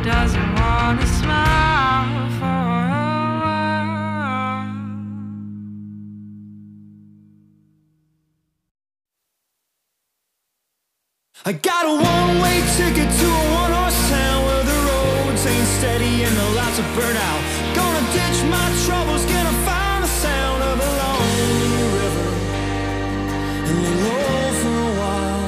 doesn't wanna smile for a while. I got a one-way ticket to a one-horse town where the roads ain't steady and the lights are burnt out. Gonna ditch my troubles, gonna find the sound of a lonely river and lay low for a while.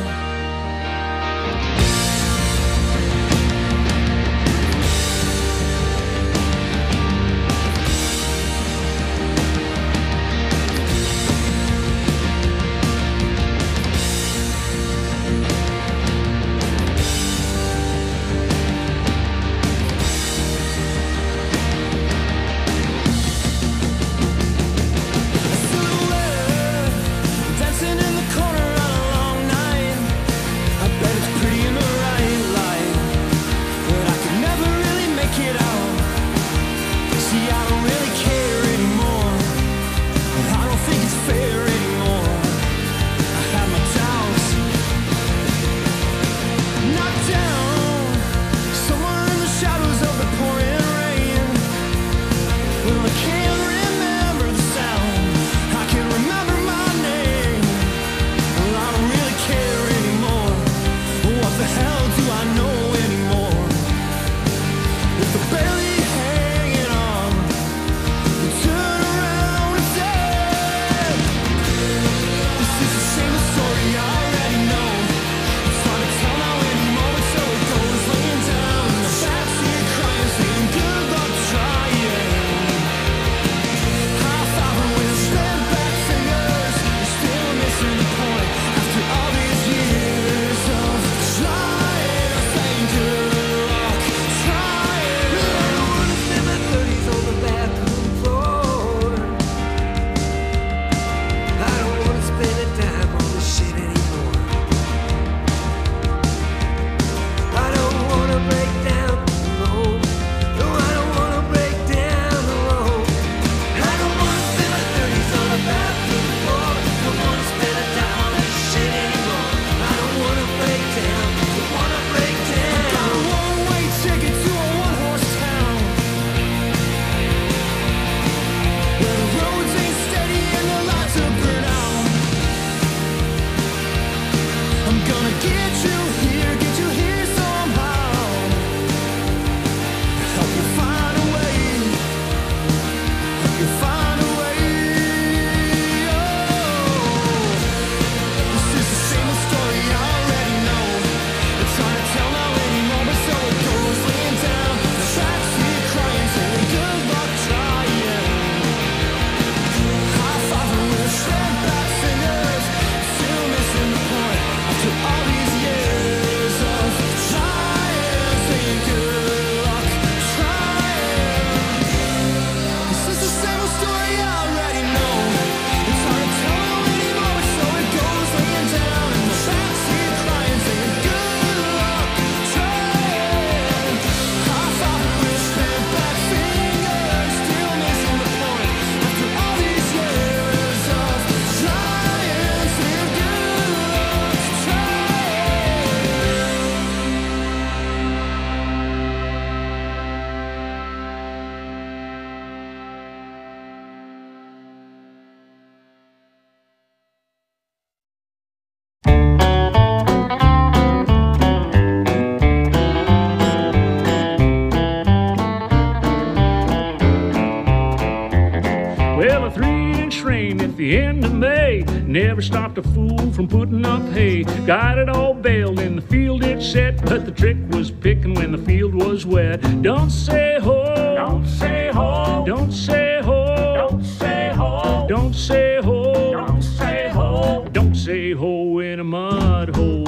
the end of May. Never stopped a fool from putting up hay. Got it all baled in the field it's set, but the trick was picking when the field was wet. Don't say ho, don't say ho, don't say ho, don't say ho, don't say ho, don't say ho, don't say ho in a mud hole.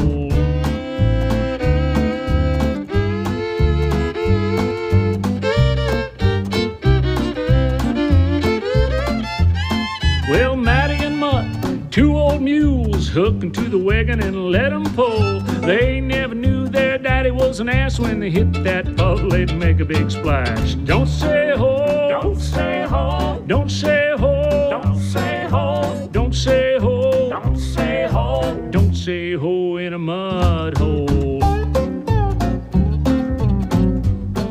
Well, Matty and Mutt, two old mules, hooked into the wagon and let 'em pull. They never knew their daddy was an ass when they hit that puddle. They'd make a big splash. Don't say ho, don't say ho, don't say ho, don't say ho, don't say ho, don't say ho, don't say ho in a mud hole.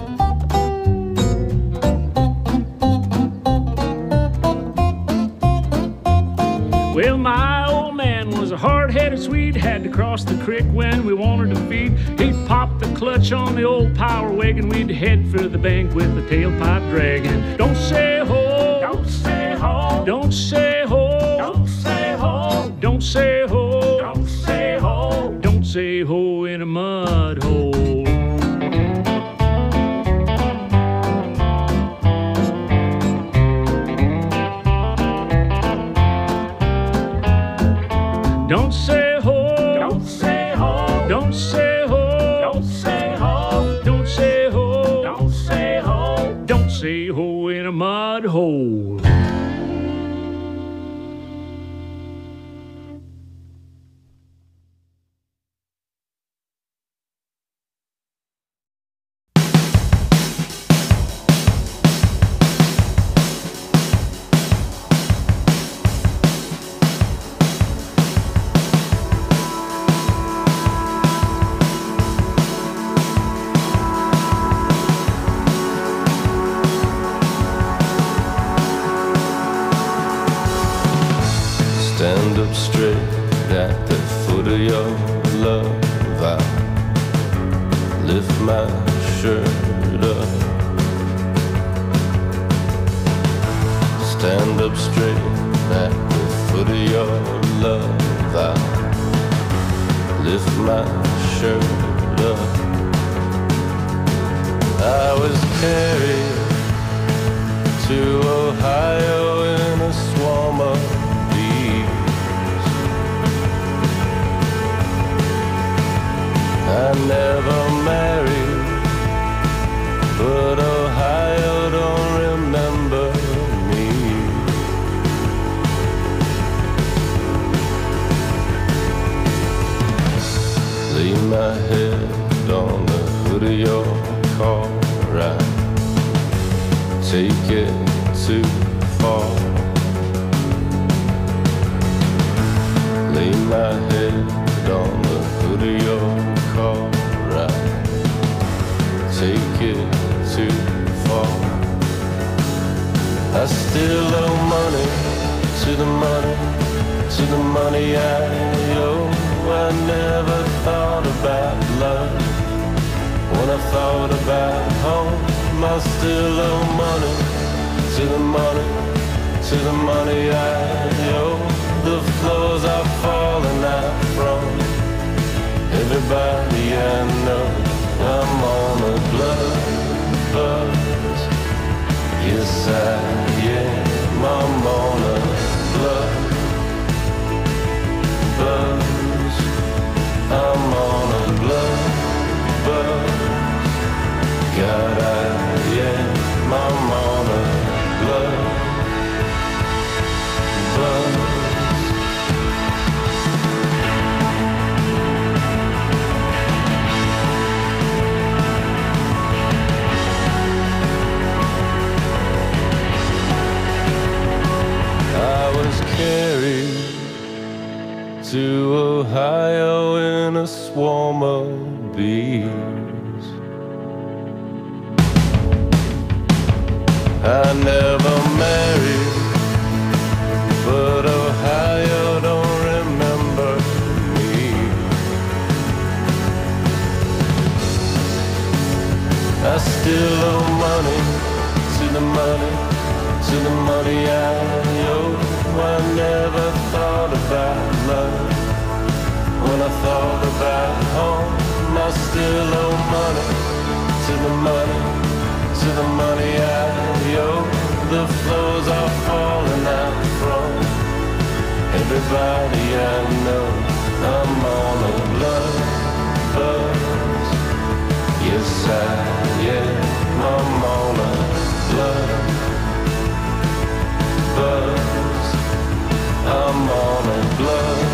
we'd had to cross the creek when we wanted to feed. He'd pop the clutch on the old power wagon. We'd head for the bank with the tailpipe dragging. Don't say ho, don't say ho, don't say ho, don't say ho, don't say ho, don't say ho, don't say ho in a mud hole. Don't say ho, don't say ho, don't say ho, don't say ho, don't say ho, don't say ho, don't say ho in a mud hole. Stand up straight at the foot of your love. I lift my shirt up. Stand up straight at the foot of your love. I lift my shirt up. I was carried to Ohio in a swarm of I never married, but Ohio don't remember me. Lay my head on the hood of your car, I take it too far. Lay my head on the hood of your car, I take it too far. I still owe money to the money, to the money I owe. I never thought about love when I thought about home. I still owe money to the money, to the money I owe. The floors are falling out from everybody I know. I'm on a blood buzz. Yes, I am. I'm on a blood buzz. I'm on a blood buzz. God, I am. I'm on a blood buzz. Carried to Ohio in a swarm of bees. I never married, but Ohio don't remember me. I still owe money to the money, to the money I owe. I never thought about love when I thought about home. I still owe money to the money, to the money I owe. The floors are falling out from everybody I know. I'm on a blood buzz. Yes, I am. I'm on a blood buzz. I'm on a blood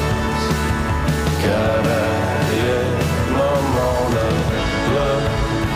buzz. God, I am. I'm on a blood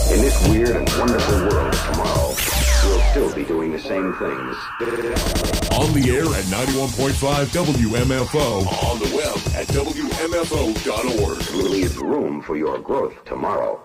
In this weird and wonderful world of tomorrow, we'll still be doing the same things. On the air at 91.5 WMFO. On the web at WMFO.org. Leave room for your growth tomorrow.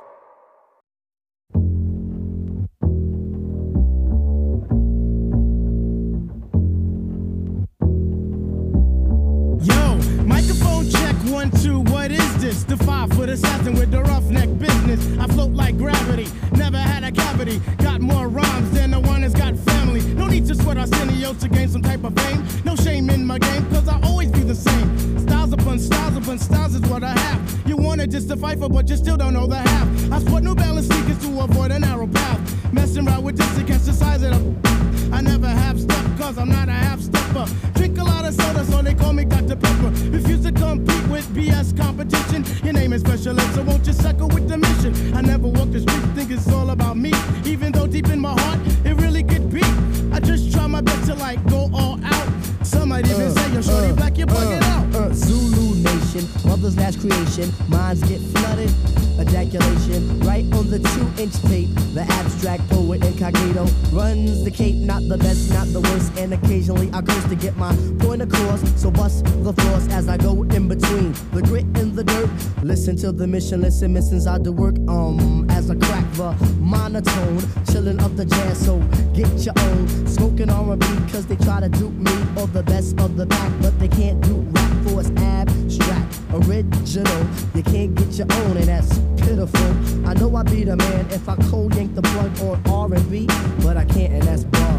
Yo, microphone check, 1, 2, what is this? The 5-foot assassin with the roughneck business. I float like gravity, never had a cavity. Got more rhymes than the one that's got family. No need to sweat Arsenio to gain some type of fame. No shame in my game, cause I always be the same. Styles upon styles is what I have. You wanted just to fight for, but you still don't know the half. I sport New Balance sneakers to avoid a narrow path. Messing around with this against the size of the... I never have step, cause I'm not a half-stepper. Drink a lot of soda, so they call me Dr. Pepper. Refuse to compete with BS competition. Your name is Special Ed, so won't you suckle with the mission? I never walk the street, think it's all about me. Even though deep in my heart, it really could be. I just try my best to like go all out. Some might even say, yo, shorty black, you're bugging out. Zulu Nation, mother's last creation. Minds get flooded, ejaculation. Right on the 2-inch tape, the abstract poet incognito runs the cape, not the best, not the worst. And occasionally I curse to get my point across. So bust the floors as I go in between the grit and the dirt. Listen to the mission, listen, missions I do work as I crack the monotone. Chillin' up the jazz, so get your own. Smoking R&B cause they try to dupe me or the best of the pack, but they can't do rap for it's abstract, original. You can't get your own, and that's pitiful. I know I be the man if I cold yank the plug on R&B, but I can't, and that's bug.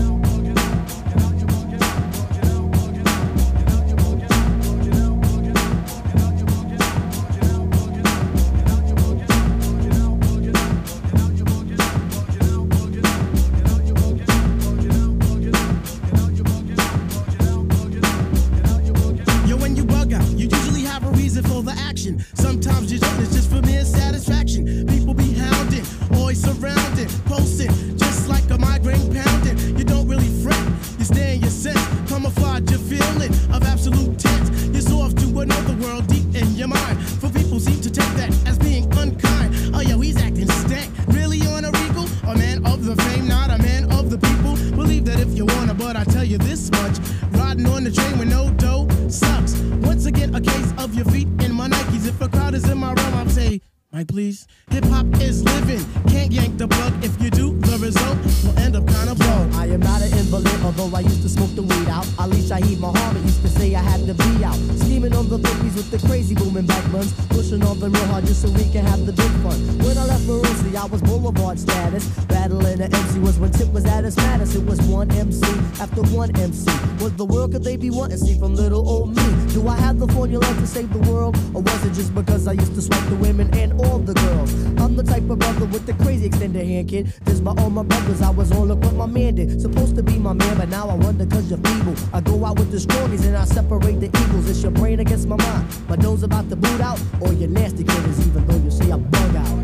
Sometimes you don't, it's just for mere satisfaction. People be hounding, always surrounding, posting, just like a migraine pounding. You don't really fret, you stay in your sense, camouflage your feeling of absolute tense. You're so off to another world deep in your mind. For people seem to take that as being unkind. Oh yo, he's acting stank, really on a regal? A man of the fame, not a man of the people. Believe that if you wanna, but I tell you this much, riding on the train with no dough sucks. Once again, a case of your feet in my Nikes. If a crowd is in my realm, I'll say, Mike, please. Hip-hop is living, can't yank the plug. If you do, the result will end up kind of blown. I am not an invalid, although I used to smoke the weed out. Ali Shaheed Muhammad used to say I had to be out. Scheming on the 50s with the crazy booming back buns. Pushing on them real hard just so we can have the big fun. When I left Maroonsie, I was boulevard status. Battling the MC was when Tip was at his maddest. It was one MC after one MC. What the world could they be wanting to see from little old me? Do I have the formula to save the world? Or was it just because I used to swipe the women and all the girls? I'm the type of brother with the crazy extended hand, kid. This by all my brothers, I was on look what my man did. Supposed to be my man, but now I wonder cause you're feeble. I go out with the strongies and I separate the evils. It's your brain against my mind. My nose about to boot out, or your nasty critters, even though you say I bug out.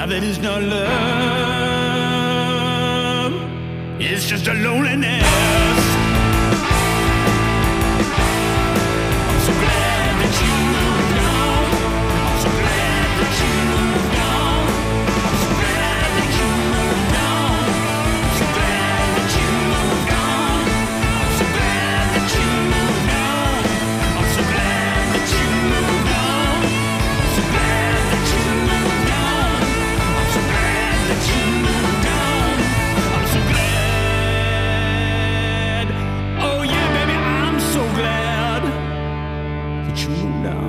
Now that is not love, it's just a loneliness. I'm so glad that you moved on. I'm so glad that you moved on. I'm so glad that you moved on. I'm so glad that you moved on. I'm so glad that you moved on. I'm so glad that you moved on. I'm so glad that you moved on. I'm so glad that you moved on. I'm so glad. Oh yeah, baby, I'm so glad that you moved on.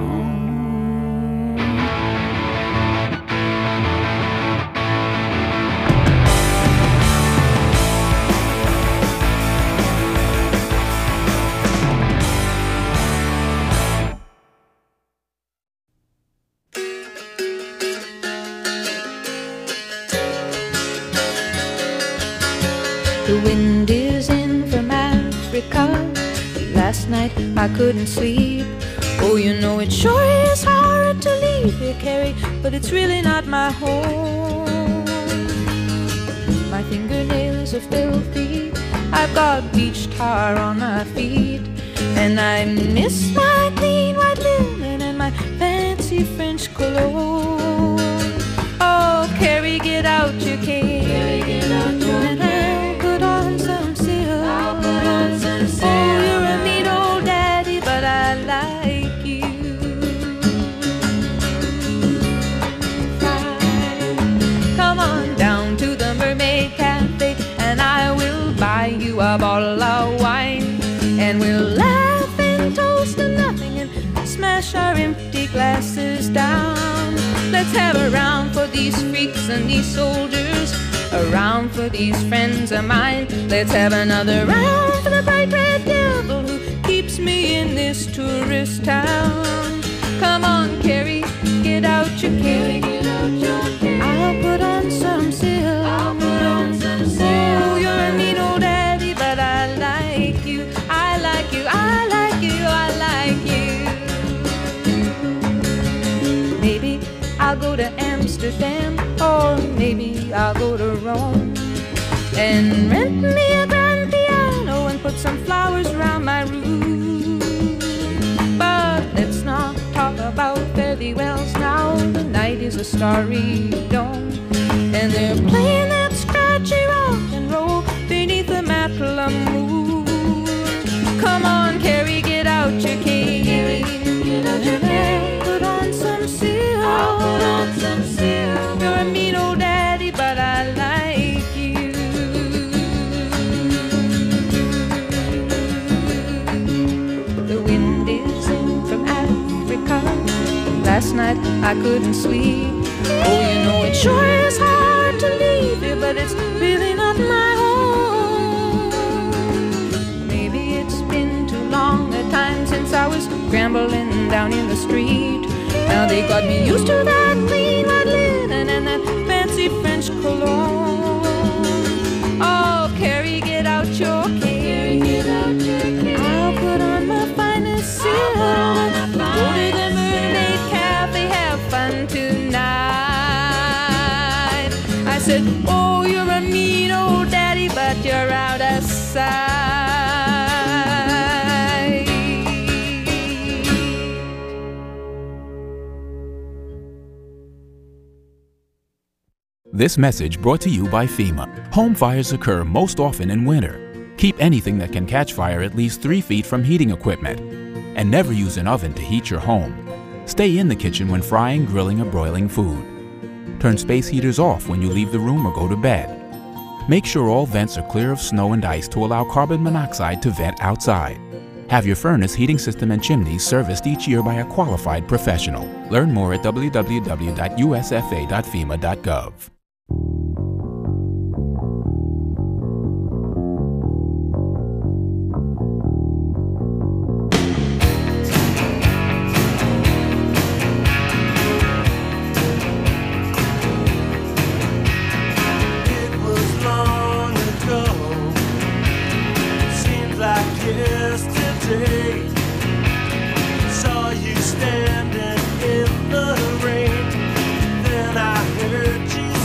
The wind is in from Africa. Last night I couldn't sleep. Oh, you know it sure is hard to leave here, Carrie, but it's really not my home. My fingernails are filthy. I've got beach tar on my feet, and I miss my clean white linen and my fancy French cologne. Oh, Carrie, get out your cane. Carrie, get out your cane. Put on some silk. I'll put on some silk. Oh, you're a mean old daddy, but I like you. Fine. Come on down to the Mermaid Cafe, and I will buy you a bottle of wine, and we'll laugh and toast to nothing and smash our empty glasses down. Let's have a round for these freaks and these soldiers, a round for these friends of mine. Let's have another round for the bright red devil who keeps me in this tourist town. Come on, Carrie, get out your cane. I'll put on some silk. Oh, you're a mean old daddy, but I like you. I like you, I like you, I like you. Maybe I'll go to Amsterdam, or maybe I'll go to Rome, and rent me a grand piano and put some flowers around my room. But let's not talk about fairy wells now. The night is a starry dome, and they're playing that scratchy rock and roll beneath the Macklemore moon. Come on, Carrie, get out your cane. Put on some silk. I'll put on some silk. You're a mean old daddy, but I like you. The wind is in from Africa. Last night I couldn't sleep. Oh, you know it sure is hard to leave here, but it's really not my home. Maybe it's been too long a time since I was scrambling down in the street. Now they got me used to that clean white linen and that fancy French cologne. Oh, Carrie, get out your cane. I'll put on my finest silk. Go to the Mermaid Cafe, have fun tonight. I said, oh, you're a mean old daddy, but you're out of sight. This message brought to you by FEMA. Home fires occur most often in winter. Keep anything that can catch fire at least 3 feet from heating equipment. And never use an oven to heat your home. Stay in the kitchen when frying, grilling, or broiling food. Turn space heaters off when you leave the room or go to bed. Make sure all vents are clear of snow and ice to allow carbon monoxide to vent outside. Have your furnace, heating system, and chimneys serviced each year by a qualified professional. Learn more at www.usfa.fema.gov. Saw you standing in the rain, then I heard you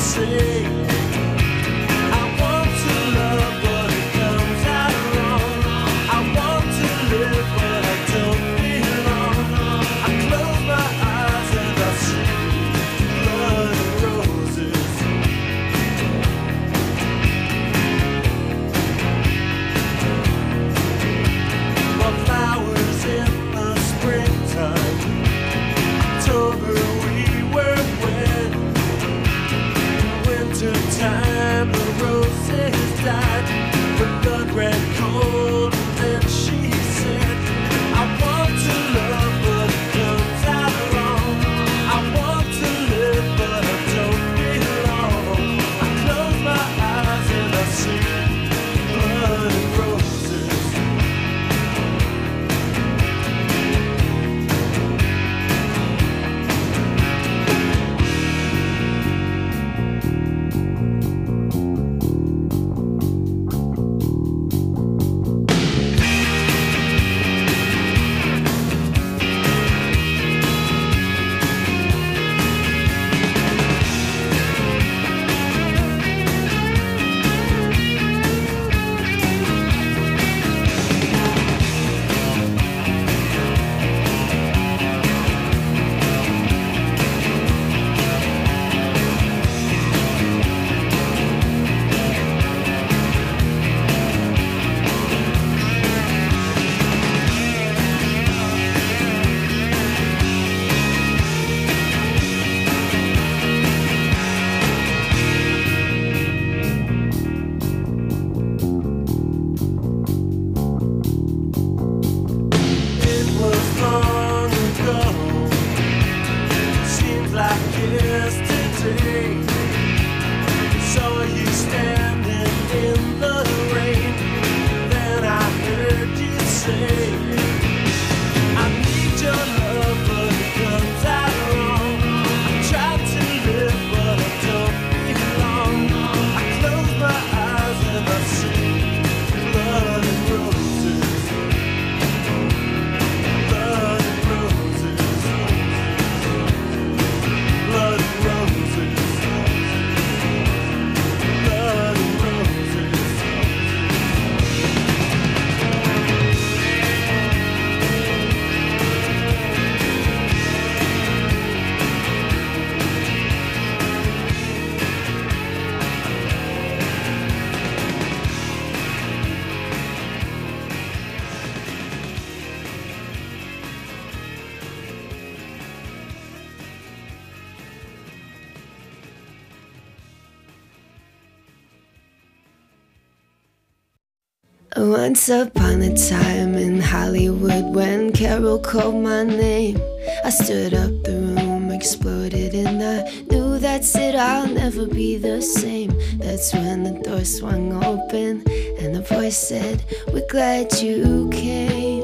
Once upon a time in Hollywood, when Carol called my name, I stood up, the room exploded, and I knew that's it, I'll never be the same. That's when the door swung open and the voice said, we're glad you came.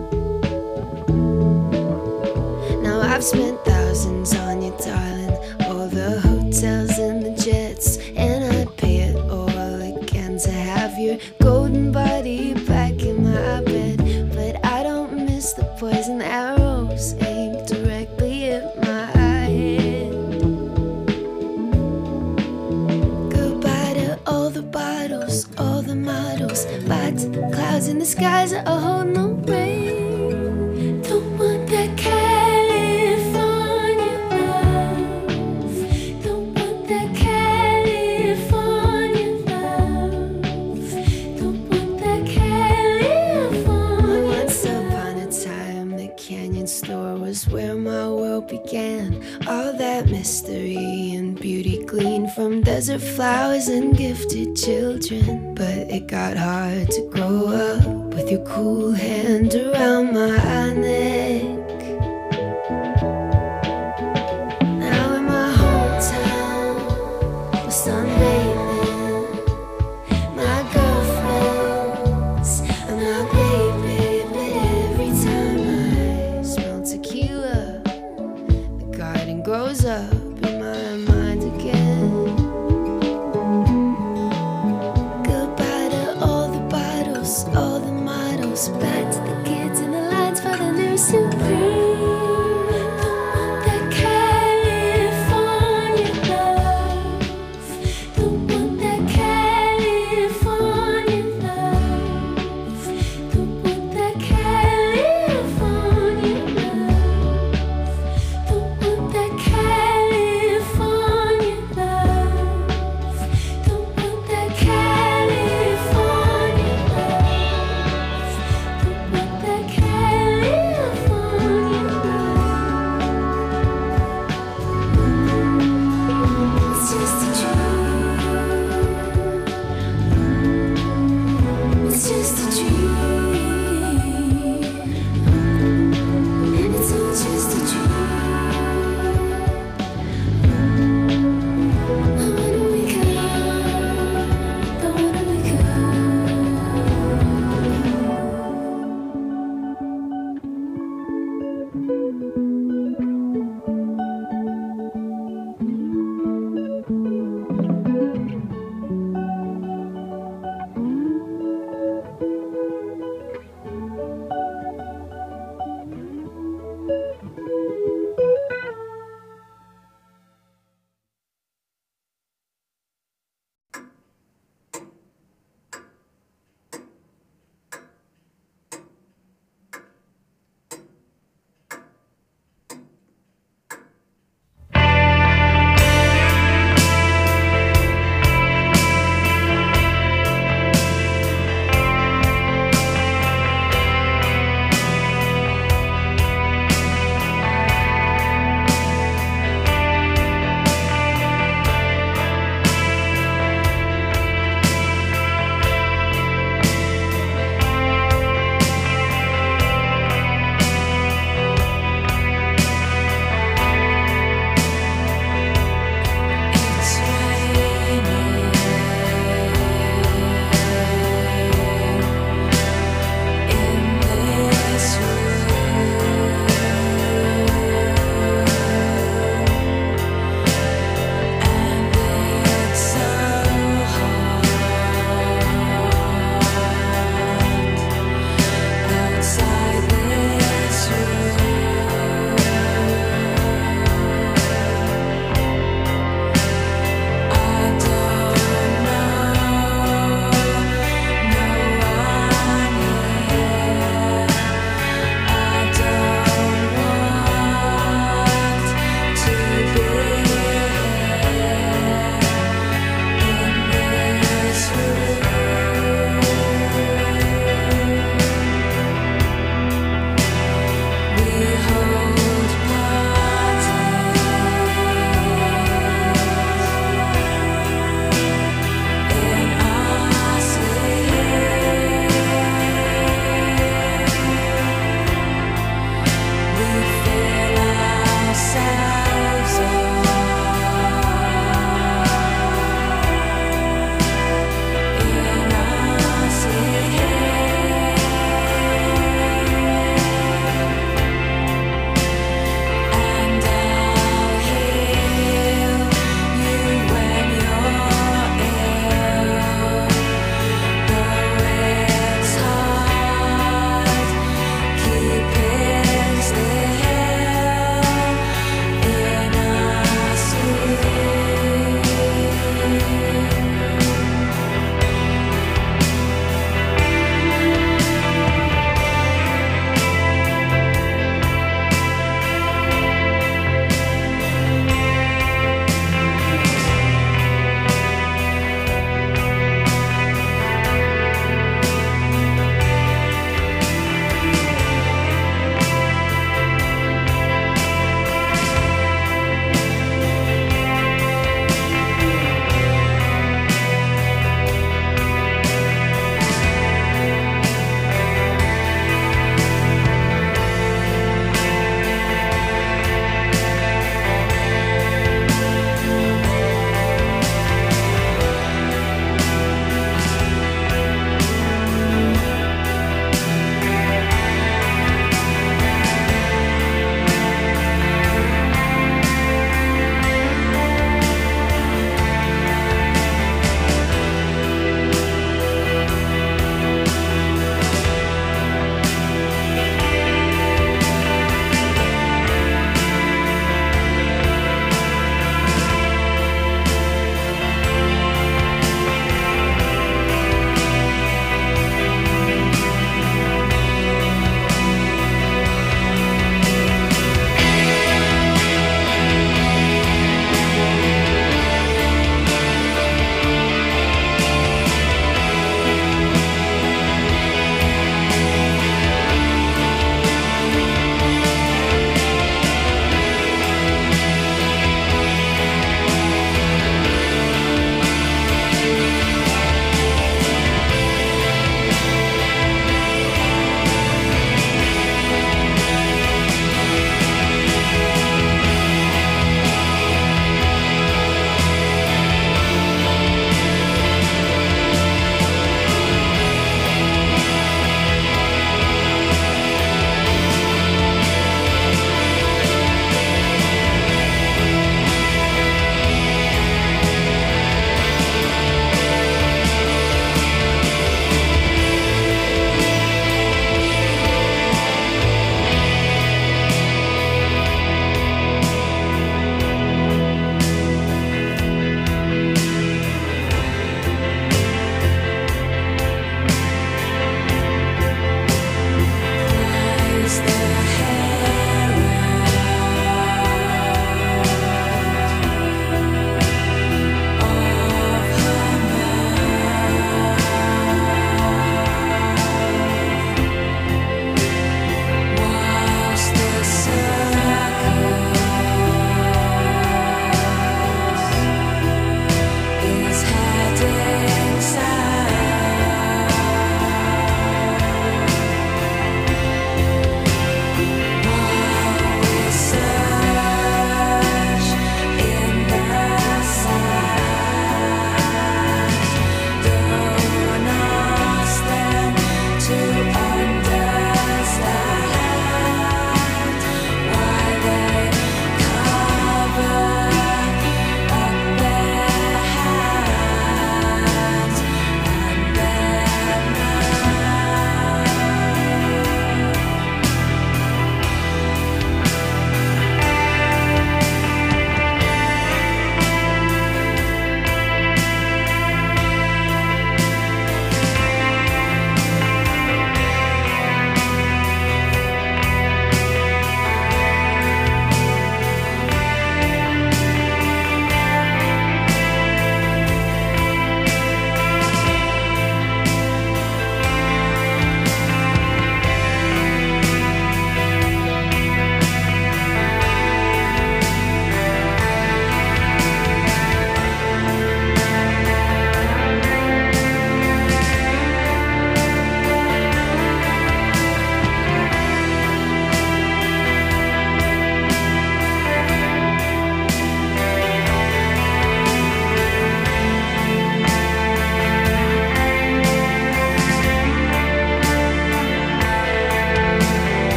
Now I've spent thousands on you, darling, all the hotels and the jets, and I'd pay it all again to have your golden body back in my bed. But I don't miss the poison arrows aimed directly at my head. Goodbye to all the bottles, all the models, bye to the clouds in the skies that hold no rain. Don't want that California love. Don't want that California love. Don't want that California. Once upon a time, the Canyon store was where my world began. All that mystery and beauty gleaned from desert flowers and gifted children. But it got hard to grow up with your cool hand around my neck. Now in my hometown, we're sunbathing. My girlfriends and my baby. But every time I smell tequila, the garden grows up in my mind again. Goodbye to all the bottles, all the models, back to the kids in the lines for the new Supreme.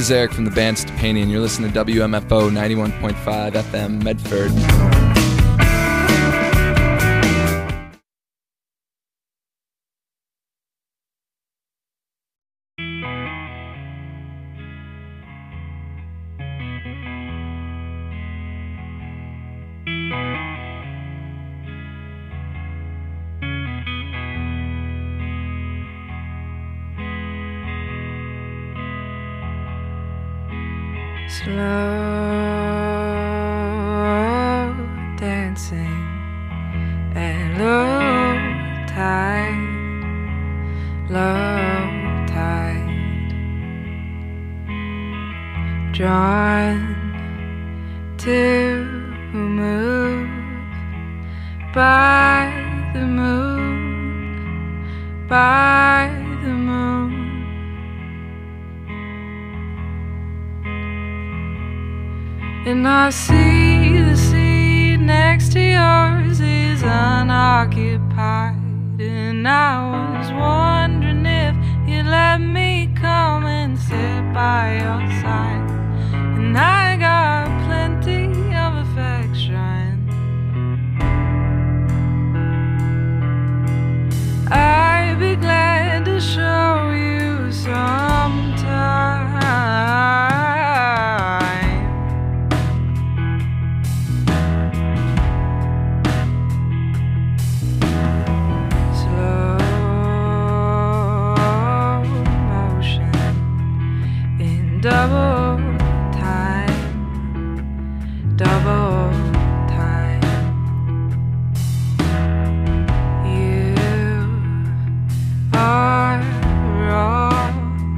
is Eric from the band Stepani, and you're listening to WMFO 91.5 FM Medford. Slow dancing at low tide, drawn to move by the moon, by the moon. And I see the seat next to yours is unoccupied. And I was wondering if you'd let me come and sit by your side. And I got plenty of affection. I'd be glad to show you sometime. Double time, double time. You are wrong.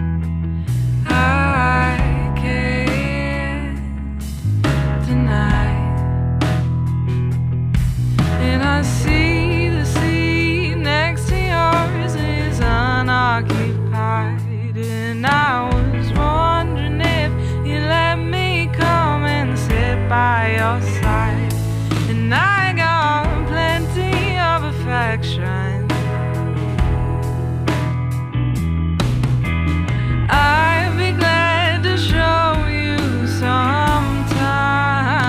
I can't deny. And I see the seat next to yours is unoccupied. And I was wondering if you let me come and sit by your side. And I got plenty of affection. I'd be glad to show you sometime.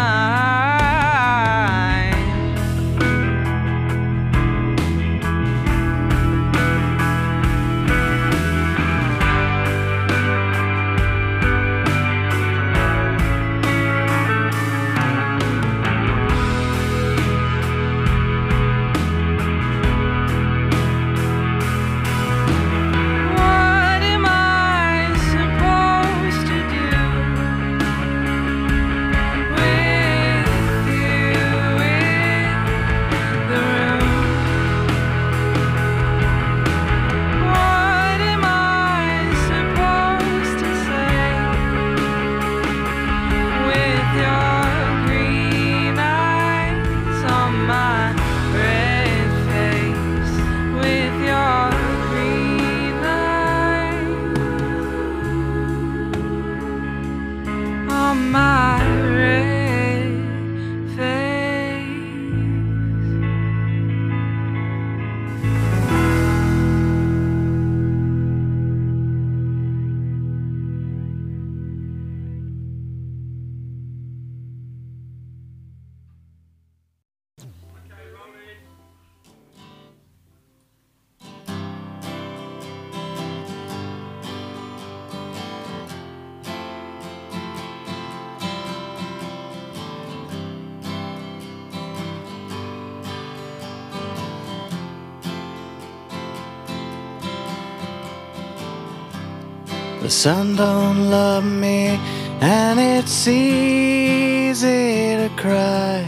The sun don't love me, and it's easy to cry.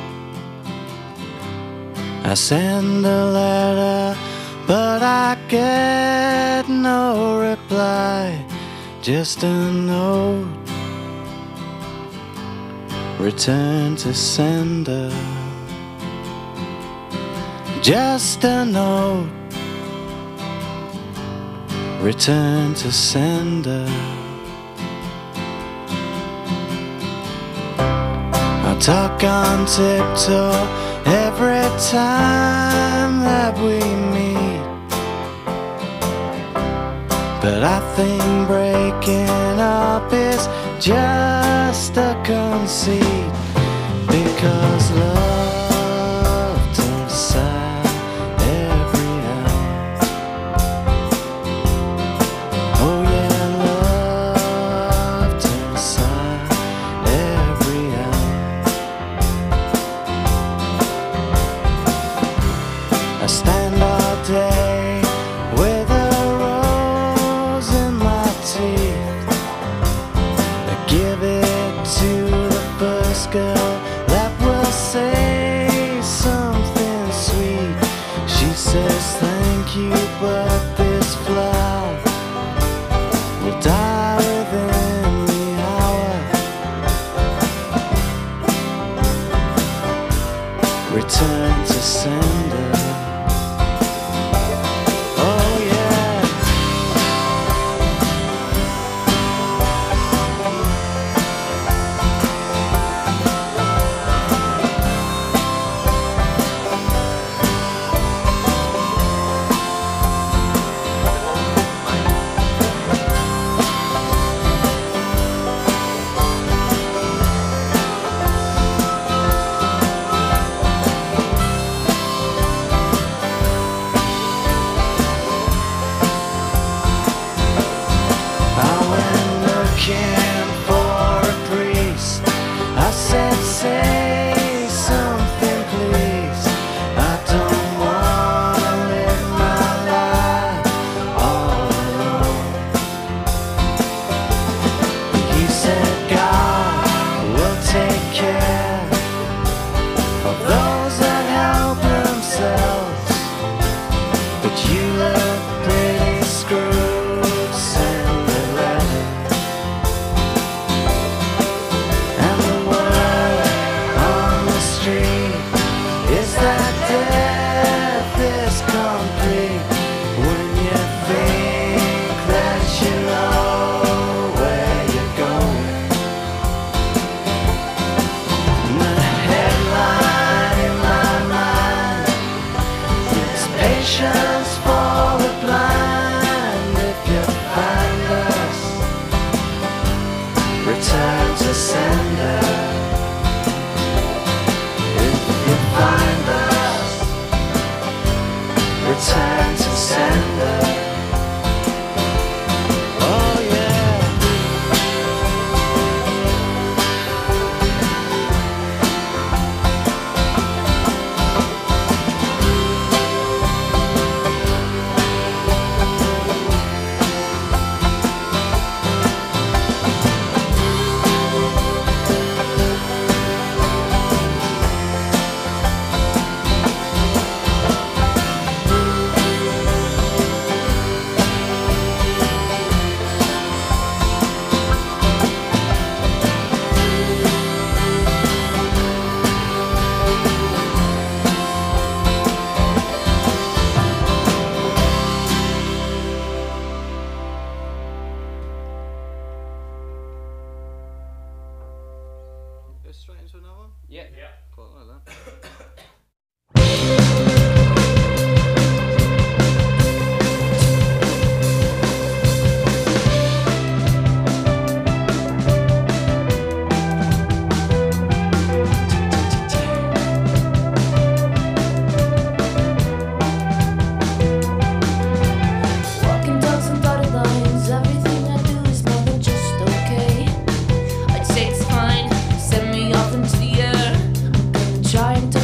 I send a letter, but I get no reply. Just a note, return to sender. Just a note, return to sender. I talk on tiptoe every time that we meet, but I think breaking up is is just a conceit, because love turns sad every hour. Oh yeah, love turns sad every hour. I stand all day with a rose in my teeth. I give it to the first girl that will say something sweet. She says thank you, but this flower will die within the hour. Return to sender. Oh yeah. I went looking for a priest. I said, say something please. I don't wanna live my life all alone. He said, God will take care of those that help themselves. But you look pretty screwed, send a letter. And the word on the street is that death is complete when you think that you know where you're going. And the headline in my mind is patience for the blind. If you find us, return to sender. If you find us, return to sender. Oh yeah. Go straight into another one? Yeah. Cool, I like that. Walking down some dotted lines, everything I do is more than just okay. I'd say it's fine, send me off into the air. I'm gonna try and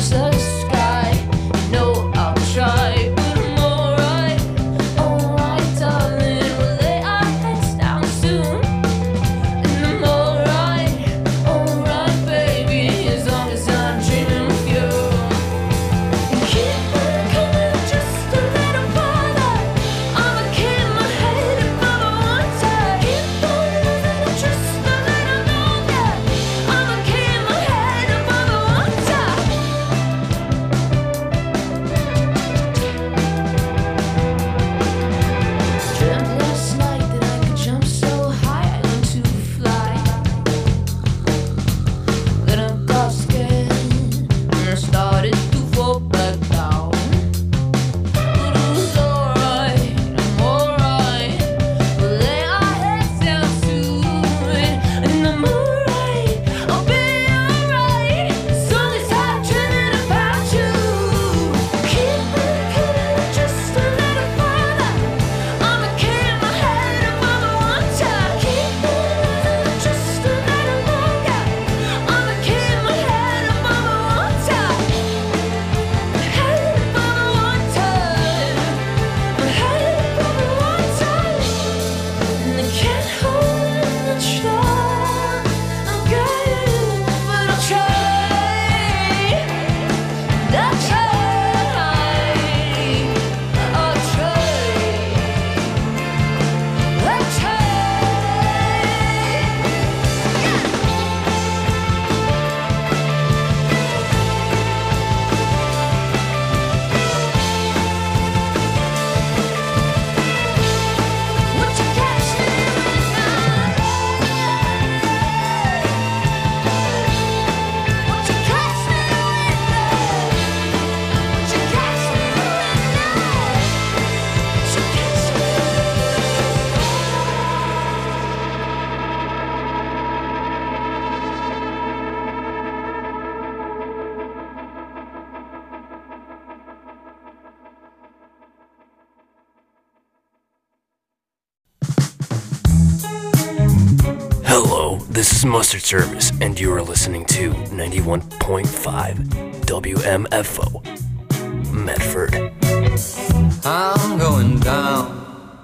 this is Mustard Service, and you are listening to 91.5 WMFO, Medford. I'm going down.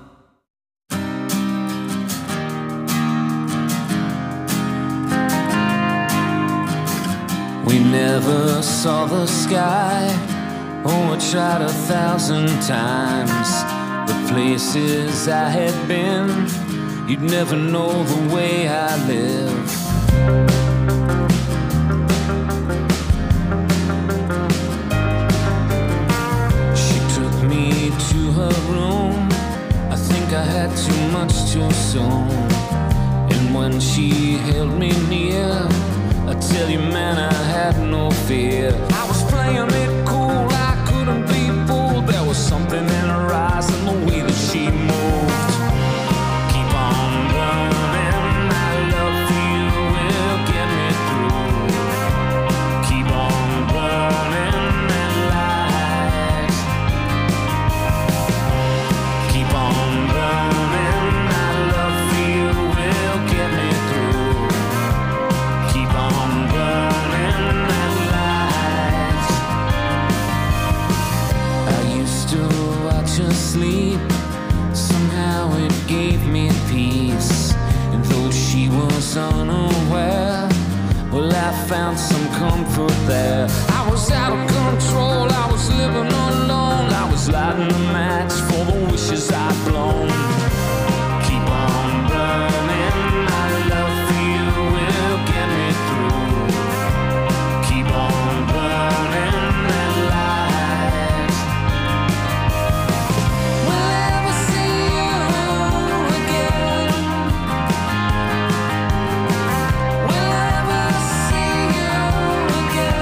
We never saw the sky. Oh, I tried 1,000 times. The places I had been, you'd never know the way I live. She took me to her room. I think I had too much too soon. And when she held me near, I tell you, man, I had no fear. I was playing it cool, I couldn't be fooled. There was something in her eyes and the way that she moved. Keep on running, my love for you will get me through. Keep on burning that light. Keep on burning, my love for you will get me through. Keep on burning that light. I used to watch her sleep. Somehow it gave me peace. And though she was unaware, well, I found some comfort there. I was out of control, I was living alone. I was lighting a match for the wishes I'd blown.